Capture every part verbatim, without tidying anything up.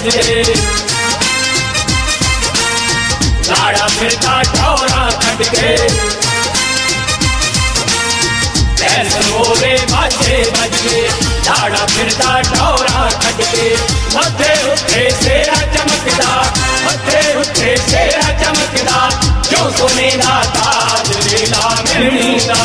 बजे लाड़ा फिरता ठौरा खटके होवे बाजे बजे लाड़ा फिरता ठौरा खटके मथे उठे सेरा चमकदा मथे उठे सेरा चमकदा जो सोने दा ताज लीला मिलनी दा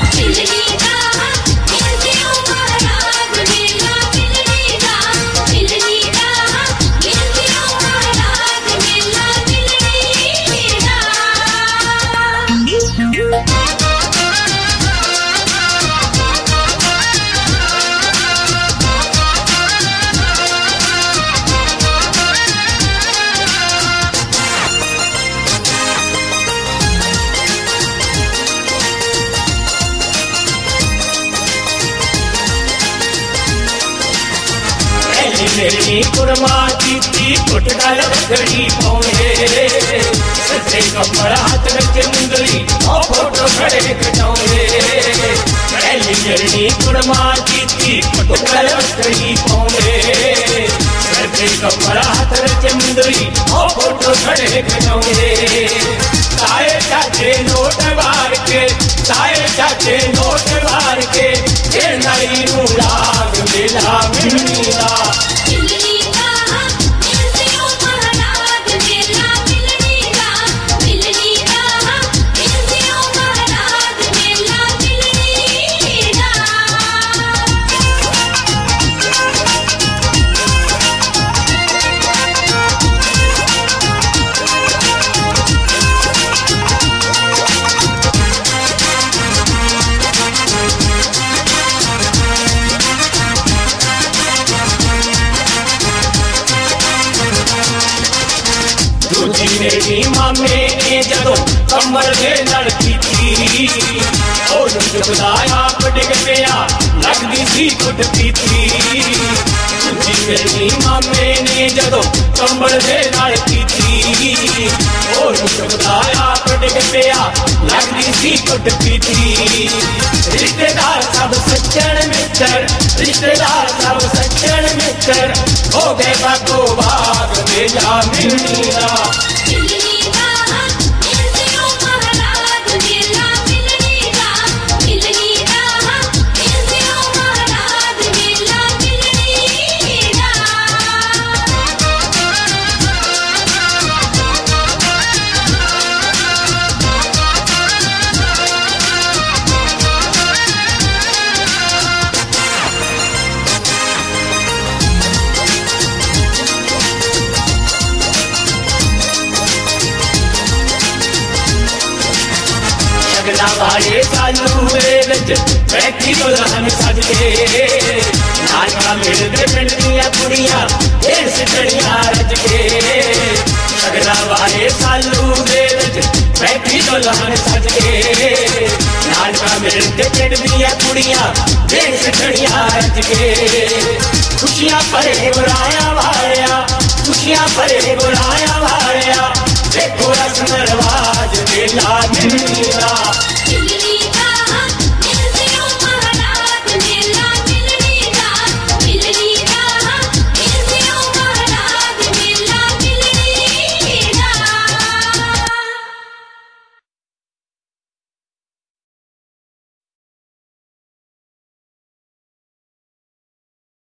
मेरी कुरमा की कुट डाल घड़ी पाऊंगे सच्चे कपड़ा हाथ रखे मुंदरी और फोटो खड़े खटाऊंगे पहली मेरी कुरमा की कुट डाल घड़ी पाऊंगे सच्चे कपड़ा हाथ रखे मुंदरी और फोटो खड़े खटाऊंगे ताए चाचे नोट वार के ताए चाचे नोट वार के नाई लाग मेला मिलना मेरी मामे ने जदों कमर दे लड़की थी और जुबदाया डिग पिया लगदी सी कुट पीती तुझी मेरी मामे ने जदों कमर दे लड़की थी और जुबदाया डिग पिया लगदी सी कुट पीती रिश्तेदार सब सज्जन मित्र रिश्तेदार सब सज्जन मित्र हो गए बागो बाग मेला मिलना वाले सालू बैठी दुल्हन सज के नाचा मिलते पिंड दियां कुड़ियां ढेर सिटड़ियां रज के सगना वाले सालू बैठी दुल्हन सज के नाचा मिलते पिंड दियां कुड़ियां ढेर सिटड़ियां रज के खुशियां भरे बुराया वालिया खुशियां भरे बुराया वालिया देखो रस्म रवाज मेला मिलना